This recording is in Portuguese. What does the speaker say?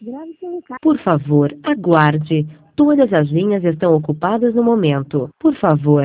Grave seu recado. Por favor, aguarde. Todas as linhas estão ocupadas no momento. Por favor.